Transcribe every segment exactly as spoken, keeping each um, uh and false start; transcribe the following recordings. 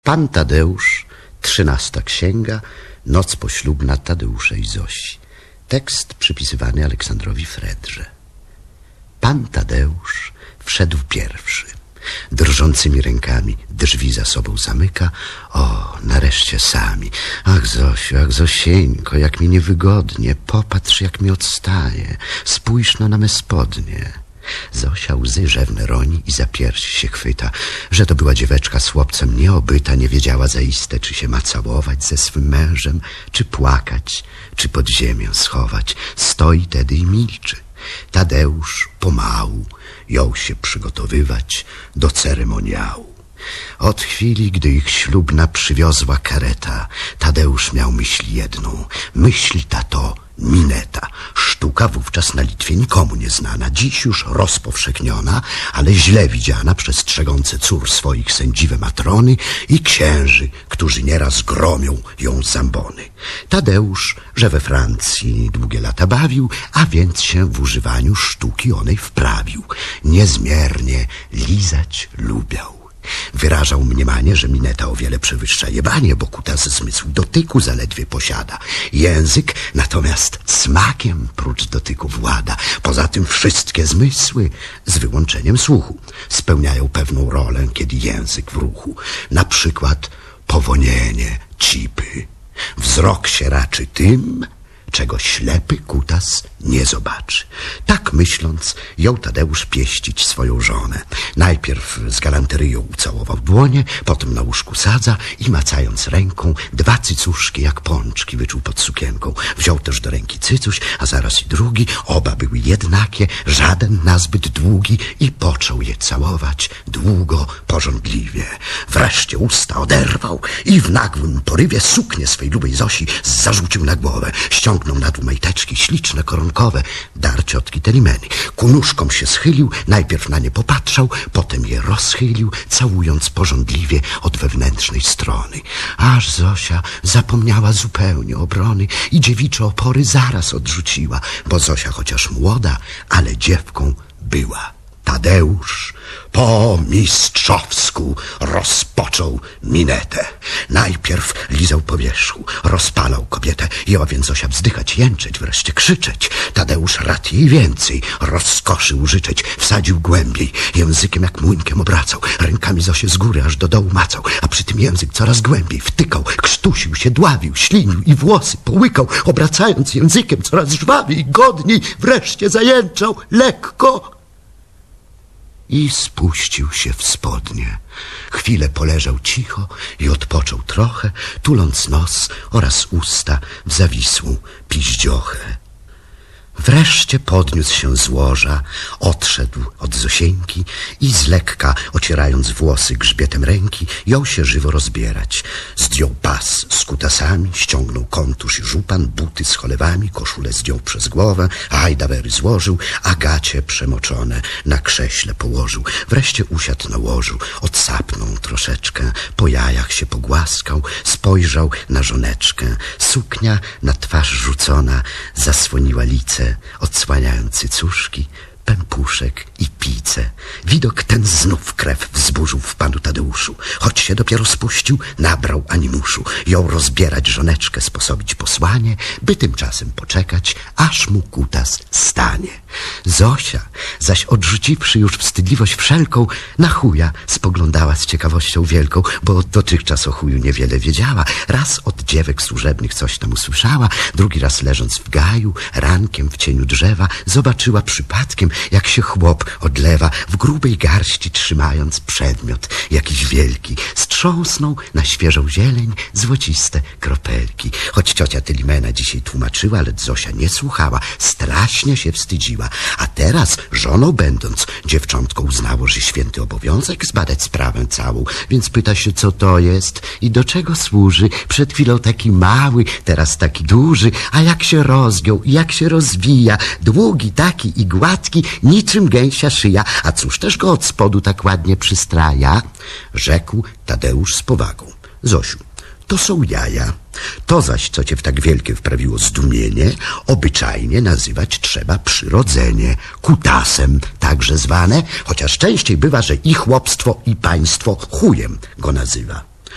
Pan Tadeusz, trzynasta księga, noc poślubna Tadeusza i Zosi. Tekst przypisywany Aleksandrowi Fredrze. Pan Tadeusz wszedł pierwszy. Drżącymi rękami drzwi za sobą zamyka. O, nareszcie sami. Ach, Zosiu, ach, Zosieńko, jak mi niewygodnie. Popatrz, jak mi odstaje. Spójrz no na me spodnie. Zosia łzy rzewne roni i za piersi się chwyta. Że to była dzieweczka z chłopcem nieobyta, nie wiedziała zaiste, czy się ma całować ze swym mężem, czy płakać, czy pod ziemię schować. Stoi tedy i milczy. Tadeusz pomału jął się przygotowywać do ceremoniału. Od chwili, gdy ich ślubna przywiozła kareta, Tadeusz miał myśl jedną. Myśl ta to mineta. Sztuka wówczas na Litwie nikomu nieznana, dziś już rozpowszechniona, ale źle widziana przez strzegące cór swoich sędziwe matrony i księży, którzy nieraz gromią ją z ambony. Tadeusz, że we Francji długie lata bawił, a więc się w używaniu sztuki onej wprawił. Niezmiernie lizać lubiał. Wyrażał mniemanie, że mineta o wiele przewyższa jebanie, bo kutas zmysł dotyku zaledwie posiada. Język natomiast smakiem prócz dotyku włada. Poza tym wszystkie zmysły, z wyłączeniem słuchu, spełniają pewną rolę, kiedy język w ruchu. Na przykład powonienie, cipy. Wzrok się raczy tym, czego ślepy kutas nie zobaczy. Tak myśląc, jął Tadeusz pieścić swoją żonę. Najpierw z galanteryją ucałował dłonie, potem na łóżku sadza i macając ręką dwa cycuszki jak pączki wyczuł pod sukienką. Wziął też do ręki cycuś, a zaraz i drugi. Oba były jednakie, żaden nazbyt długi i począł je całować długo, pożądliwie. Wreszcie usta oderwał i w nagłym porywie suknię swej lubej Zosi zarzucił na głowę. Ściągnął na dół majteczki śliczne, koronkowe, dar ciotki Telimeny. Ku nóżkom się schylił, najpierw na nie popatrzał, potem je rozchylił, całując pożądliwie od wewnętrznej strony. Aż Zosia zapomniała zupełnie obrony i dziewicze opory zaraz odrzuciła, bo Zosia chociaż młoda, ale dziewką była. Tadeusz po mistrzowsku rozpoczął minetę. Najpierw lizał po wierzchu, rozpalał kobietę, jęła więc Zosia wzdychać, jęczeć, wreszcie krzyczeć. Tadeusz rad jej więcej, rozkoszy użyczeć, wsadził głębiej, językiem jak młynkiem obracał, rękami Zosię z góry aż do dołu macał, a przy tym język coraz głębiej wtykał, krztusił się, dławił, ślinił i włosy połykał, obracając językiem coraz żwawiej, godniej, wreszcie zajęczał lekko i spuścił się w spodnie. Chwilę poleżał cicho i odpoczął trochę, tuląc nos oraz usta w zawisłą piździochę. Wreszcie podniósł się z łoża, odszedł od Zosieńki i z lekka, ocierając włosy grzbietem ręki, jął się żywo rozbierać. Zdjął pas z kutasami, ściągnął kontusz i żupan, buty z cholewami, koszulę zdjął przez głowę, hajdawery złożył, a gacie przemoczone na krześle położył. Wreszcie usiadł na łożu, odsapnął troszeczkę, po jajach się pogłaskał, spojrzał na żoneczkę. Suknia na twarz rzucona zasłoniła lice, odsłaniając cycuszki, pępuszek i pice. Widok ten znów krew wzburzył w panu Tadeuszu. Choć się dopiero spuścił, nabrał animuszu. Jął rozbierać żoneczkę, sposobić posłanie, by tymczasem poczekać, aż mu kutas stanie. Zosia, zaś odrzuciwszy już wstydliwość wszelką, na chuja spoglądała z ciekawością wielką, bo dotychczas o chuju niewiele wiedziała. Raz od dziewek służebnych coś tam usłyszała, drugi raz leżąc w gaju, rankiem w cieniu drzewa, zobaczyła przypadkiem, jak się chłop odlewa, w grubej garści trzymając przedmiot jakiś wielki. Strząsnął na świeżą zieleń złociste kropelki. Choć ciocia Telimena dzisiaj tłumaczyła, lecz Zosia nie słuchała, strasznie się wstydziła. A teraz, żoną będąc, dziewczątko uznało, że święty obowiązek zbadać sprawę całą, więc pyta się, co to jest i do czego służy. Przed chwilą taki mały, teraz taki duży, a jak się rozgiął i jak się rozwija, długi taki i gładki, niczym gęsia szyja, a cóż też go od spodu tak ładnie przystraja? Rzekł Tadeusz z powagą. Zosiu, to są jaja. To zaś, co cię w tak wielkie wprawiło zdumienie, obyczajnie nazywać trzeba przyrodzenie, kutasem także zwane, chociaż częściej bywa, że i chłopstwo, i państwo chujem go nazywa.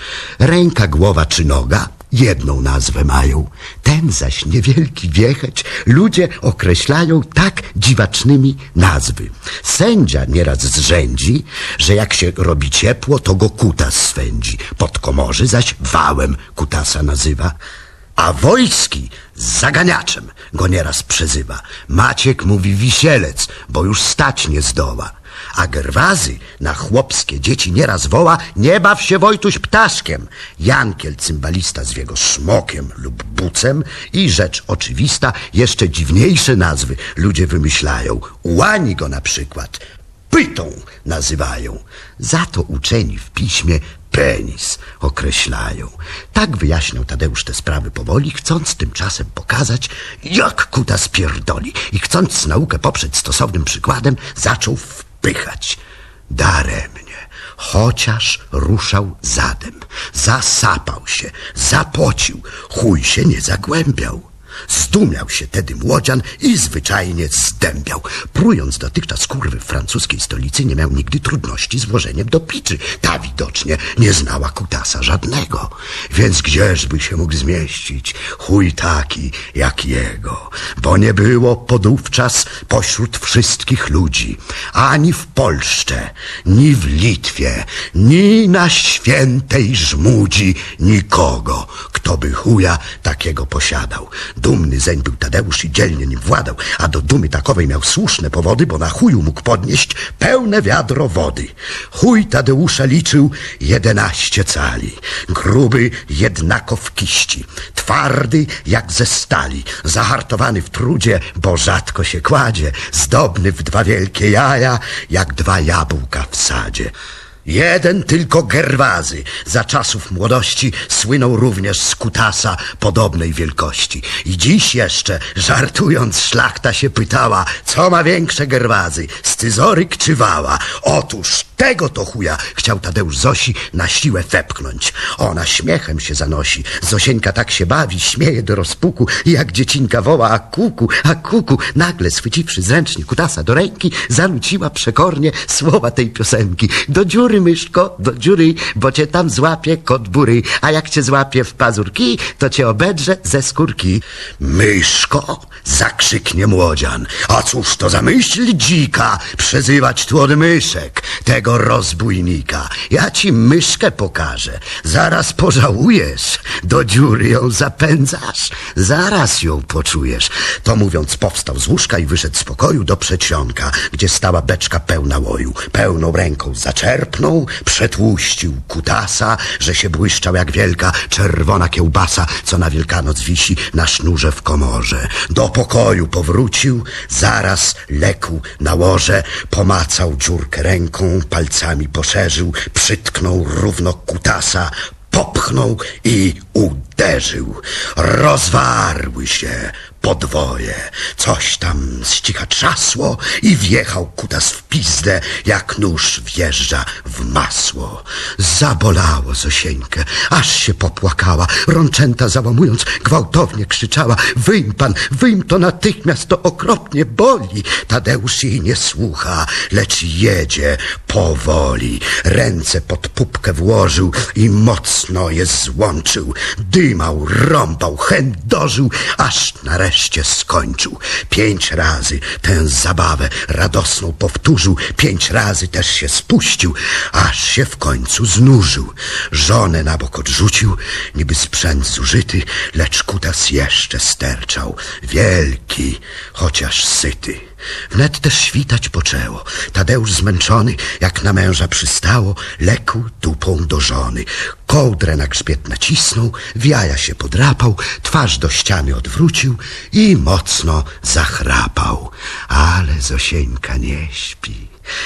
Ręka, głowa czy noga jedną nazwę mają. Ten zaś niewielki wiecheć ludzie określają tak dziwacznymi nazwy. Sędzia nieraz zrzędzi, że jak się robi ciepło, to go kutas swędzi. Podkomorzy zaś wałem kutasa nazywa. A Wojski z zaganiaczem go nieraz przezywa. Maciek mówi wisielec, bo już stać nie zdoła. A Gerwazy na chłopskie dzieci nieraz woła: nie baw się, Wojtuś, ptaszkiem. Jankiel, cymbalista, zwie go smokiem lub bucem. I rzecz oczywista, jeszcze dziwniejsze nazwy ludzie wymyślają. Ułani go na przykład pytą nazywają. Za to uczeni w piśmie penis określają. Tak wyjaśniał Tadeusz te sprawy powoli, chcąc tymczasem pokazać, jak kutas pierdoli. I chcąc naukę poprzeć stosownym przykładem, zaczął wpychać. Daremnie, chociaż ruszał zadem, zasapał się, zapocił, chuj się nie zagłębiał. Zdumiał się tedy młodzian i zwyczajnie zdębiał. Prując dotychczas kurwy w francuskiej stolicy, nie miał nigdy trudności z włożeniem do piczy. Ta widocznie nie znała kutasa żadnego. Więc gdzieżby się mógł zmieścić chuj taki jak jego? Bo nie było podówczas pośród wszystkich ludzi, ani w Polsce, ni w Litwie, ni na świętej Żmudzi nikogo, kto by chuja takiego posiadał. Dumny zeń był Tadeusz i dzielnie nim władał, a do dumy takowej miał słuszne powody, bo na chuju mógł podnieść pełne wiadro wody. Chuj Tadeusza liczył jedenaście cali, gruby jednako w kiści, twardy jak ze stali, zahartowany w trudzie, bo rzadko się kładzie, zdobny w dwa wielkie jaja, jak dwa jabłka w sadzie. Jeden tylko Gerwazy za czasów młodości słynął również z kutasa podobnej wielkości. I dziś jeszcze, żartując, szlachta się pytała, co ma większe Gerwazy, scyzoryk czy wała? Otóż tego to chuja chciał Tadeusz Zosi na siłę wepchnąć. Ona śmiechem się zanosi. Zosieńka tak się bawi, śmieje do rozpuku i jak dziecinka woła: a kuku, a kuku. Nagle schwyciwszy zręcznie kutasa do ręki, zanuciła przekornie słowa tej piosenki. Do dziury, myszko, do dziury, bo cię tam złapie kot bury, a jak cię złapie w pazurki, to cię obedrze ze skórki. Myszko, zakrzyknie młodzian, a cóż to za myśl dzika, przezywać tu od myszek tego rozbójnika. Ja ci myszkę pokażę, zaraz pożałujesz, do dziury ją zapędzasz, zaraz ją poczujesz. To mówiąc powstał z łóżka i wyszedł z pokoju do przedsionka, gdzie stała beczka pełna łoju. Pełną ręką zaczerpnął, przetłuścił kutasa, że się błyszczał jak wielka czerwona kiełbasa, co na Wielkanoc wisi na sznurze w komorze. Do pokoju powrócił, zaraz legł na łoże, pomacał dziurkę ręką, palcami poszerzył, przytknął równo kutasa, popchnął i uderzył. Rozwarły się podwoje. Coś tam z cicha trzasło i wjechał kutas w pizdę, jak nóż wjeżdża w masło. Zabolało Zosieńkę, aż się popłakała. Rączęta załamując, gwałtownie krzyczała: wyjm pan, wyjm to natychmiast, to okropnie boli. Tadeusz jej nie słucha, lecz jedzie powoli. Ręce pod pupkę włożył i mocno je złączył. Dymał, rąbał, chędożył, aż nareszcie skończył. Pięć razy tę zabawę radosną powtórzył, pięć razy też się spuścił, aż się w końcu znużył. Żonę na bok odrzucił, niby sprzęt zużyty, lecz kutas jeszcze sterczał, wielki, chociaż syty. Wnet też świtać poczęło. Tadeusz zmęczony, jak na męża przystało, lekł dupą do żony. Kołdrę na grzbiet nacisnął, w jaja się podrapał, twarz do ściany odwrócił i mocno zachrapał. Ale Zosieńka nie śpi.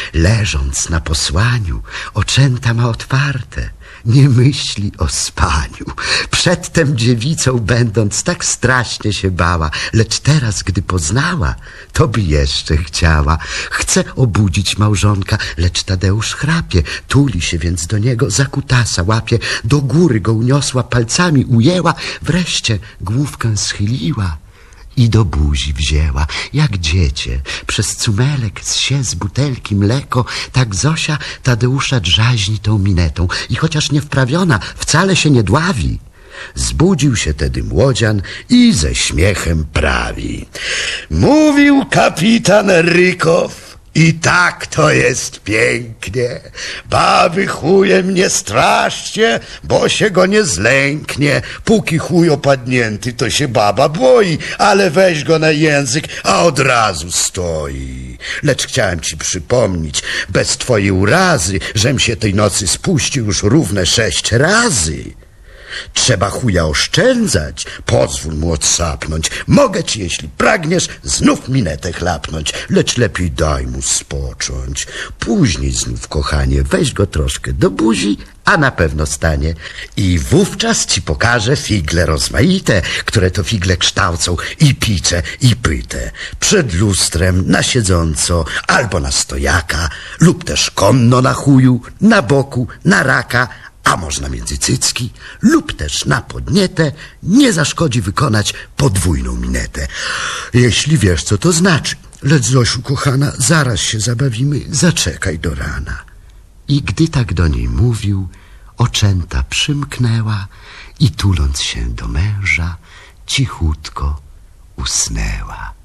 Leżąc na posłaniu, oczęta ma otwarte, nie myśli o spaniu. Przedtem dziewicą będąc tak strasznie się bała, lecz teraz, gdy poznała, to by jeszcze chciała. Chce obudzić małżonka, lecz Tadeusz chrapie, tuli się więc do niego, za kutasa łapie, do góry go uniosła, palcami ujęła, wreszcie główkę schyliła i do buzi wzięła, jak dziecię. Przez cumelek zsie z butelki mleko, tak Zosia Tadeusza drzaźni tą minetą i chociaż niewprawiona, wcale się nie dławi. Zbudził się tedy młodzian i ze śmiechem prawi. Mówił kapitan Rykow, i tak to jest pięknie. Baby chujem nie straszcie, bo się go nie zlęknie. Póki chuj opadnięty, to się baba boi, ale weź go na język, a od razu stoi. Lecz chciałem ci przypomnieć, bez twojej urazy, żem się tej nocy spuścił już równe sześć razy. Trzeba chuja oszczędzać, pozwól mu odsapnąć. Mogę ci, jeśli pragniesz, znów minetę chlapnąć, lecz lepiej daj mu spocząć. Później znów, kochanie, weź go troszkę do buzi, a na pewno stanie. I wówczas ci pokażę figle rozmaite, które to figle kształcą i picze, i pyte. Przed lustrem, na siedząco, albo na stojaka, lub też konno na chuju, na boku, na raka, a można między cycki, lub też na podnietę, nie zaszkodzi wykonać podwójną minetę. Jeśli wiesz, co to znaczy. Lecz Zosiu, kochana, zaraz się zabawimy, zaczekaj do rana. I gdy tak do niej mówił, oczęta przymknęła i tuląc się do męża, cichutko usnęła.